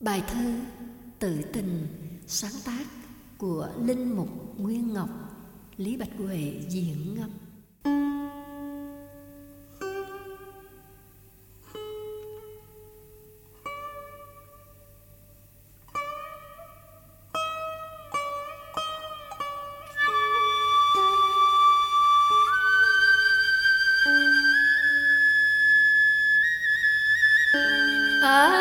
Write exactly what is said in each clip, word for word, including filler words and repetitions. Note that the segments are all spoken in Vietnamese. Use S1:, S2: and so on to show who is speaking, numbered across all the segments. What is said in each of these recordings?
S1: Bài thơ Tự Tình sáng tác của Linh Mục Nguyên Ngọc, Lý Bạch Huệ diễn ngâm. À,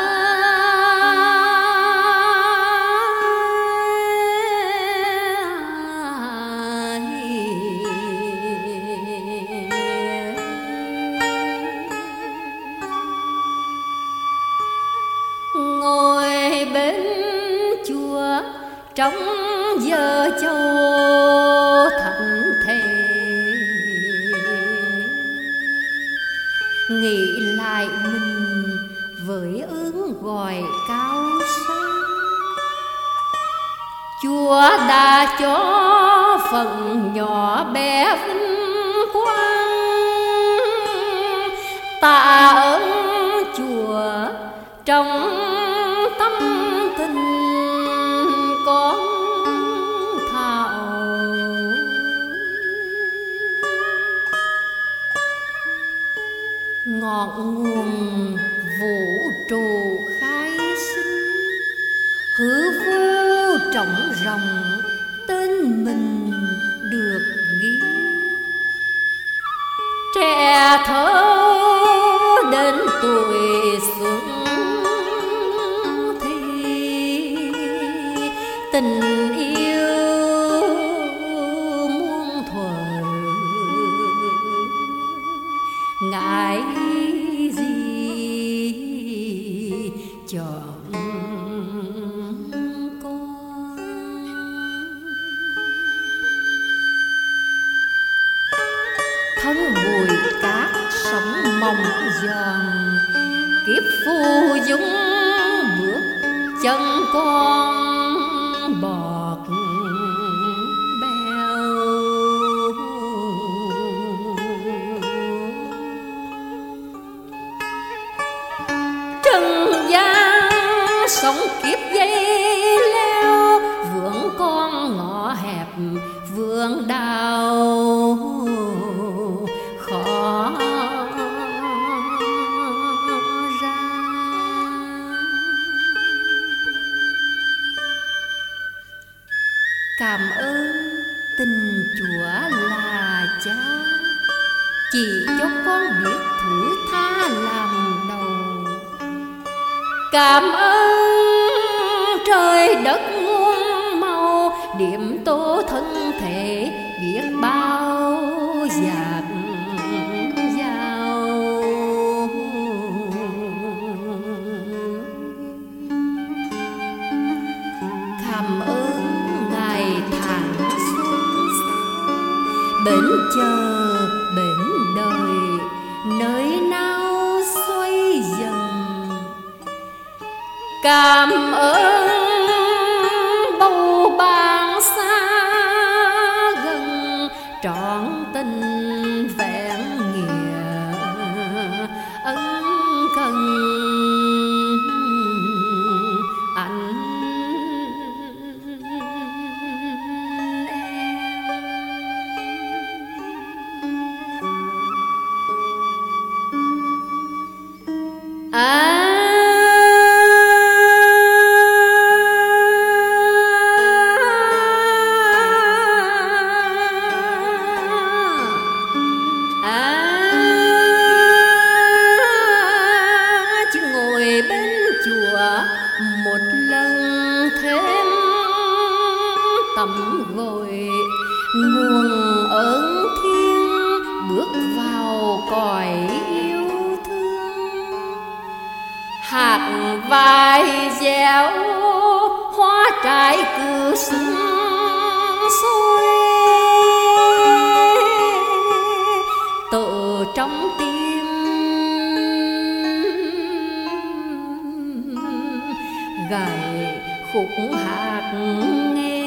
S1: ngồi bên chùa trong giờ châu thánh thề, nghĩ lại mình với ơn gọi cao sang. Chúa đã cho phần nhỏ bé vinh quang, tạ ơn Chúa trong tâm tình con thảo. Ngọn nguồn vũ trụ khai sinh, hư vô trọng rộng tên mình được ghi. Trẻ thơ đến tuổi xuân thì tình yêu muôn thuở, ngại gì chọn con. Thân mùi cát sóng mộng giòn, kiếp phù dung bước chân con bọt bèo. Trần gian sống kiếp dây leo, vướng con ngõ hẹp vướng đau khó ra. Cảm ơn tình Chúa là cha, chỉ cho con biết thứ tha làm đầu. Cảm ơn trời đất muôn màu, điểm tô thân thể biết bao dạt dào. Cảm ơn ngày tháng xuân bến chờ bến đời, nơi nào xoay dần. Cảm ơn bầu bạn xa gần, trọn tình vẹn nghĩa ân cần. Anh em à, một lần thêm tắm gội nguồn ơn thiên, bước vào cõi yêu thương. Hạt vài gieo hoa trái cứ sung sôi, tự trong tim gảy khúc hát nghe.